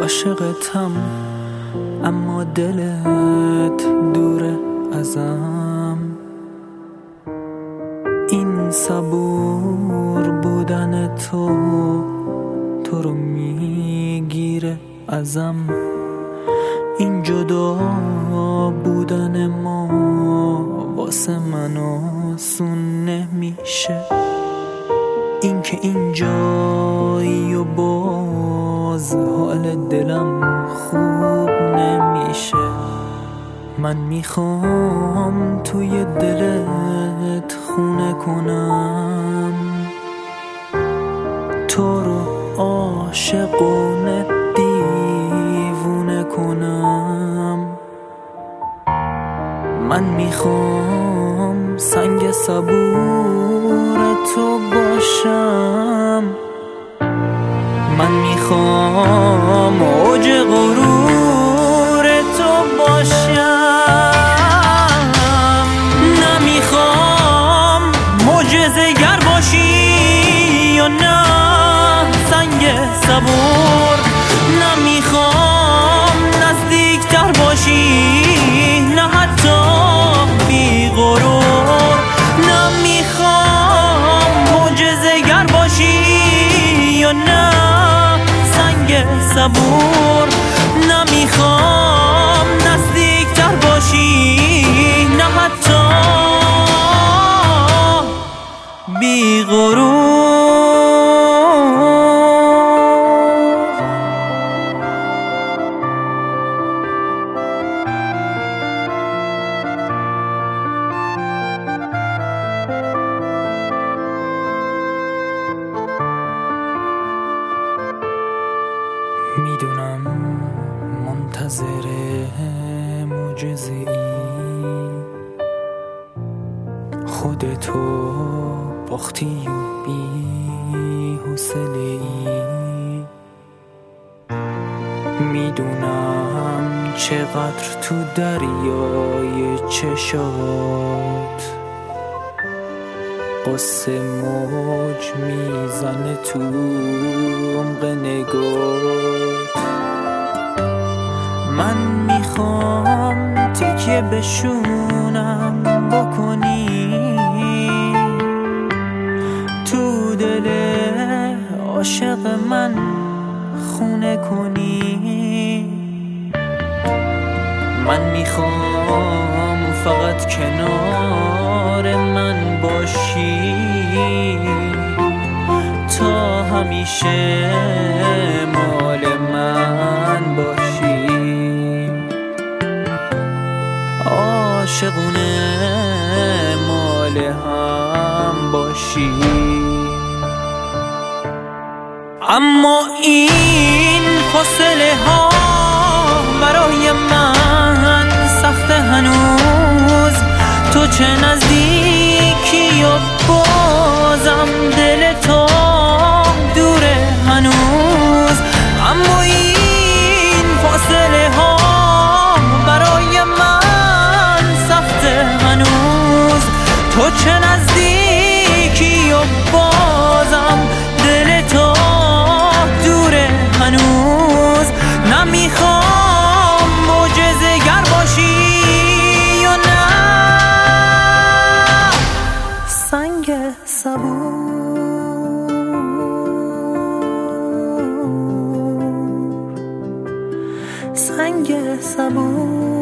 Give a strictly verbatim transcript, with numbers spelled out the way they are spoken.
عاشقتم اما دلت دوره ازم. این صبور بودن تو تو رو میگیره ازم. این جدا بودن ما واسه من آسون نمیشه. این که اینجایی و باز حال دلم خوب نمیشه. من میخوام توی دلت خونه کنم، تو رو عاشقونه دیوونه کنم. من میخوام سنگ صبور تو باشم. من میخوام اوج غرور تو باشم. نمیخوام معجزه گر باشی یا نه سنگ صبور. نمیخوام نزدیکتر باشی نه حتی بی غرور. نمیخوام معجزه گر باشی یا نه سنگ صبور. نمیخوام نزدیکتر باشی نه حتی بی غرور. میدونم منتظر معجزه‌ای خودتو باختی و بی حوصله‌ای. میدونم چقدر تو دریای چشات قصه موج میزنه تو عمق نگات. من میخوام تکیه بشونم بکنی تو دل عاشق من خونه کنی. من میخوام فقط کنار من باشی تا همیشه مال من باشی. عاشقونه مال هم باشی. اما این فاصله ها برای من سخت هنوز. تو چه نزدیکی و بازم دل تو دوره هنوز. اما این فاصله ها برای من سخت هنوز. تو چه نزدیکی و بازم دل تو دوره هنوز. نمیخوام معجزه گر باشی یا نه سنگ صبور. سنگ صبور.